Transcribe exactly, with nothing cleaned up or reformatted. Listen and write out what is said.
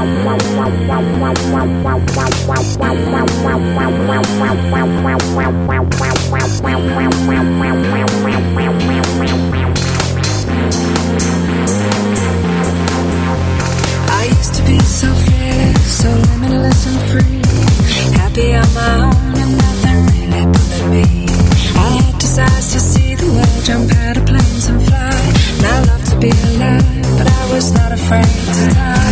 used to be so fearless, so limitless and free, happy on my own and nothing really bothered me. I had desires to see the world, jump out of planes and fly, and I love to be alive, but I was not afraid to die.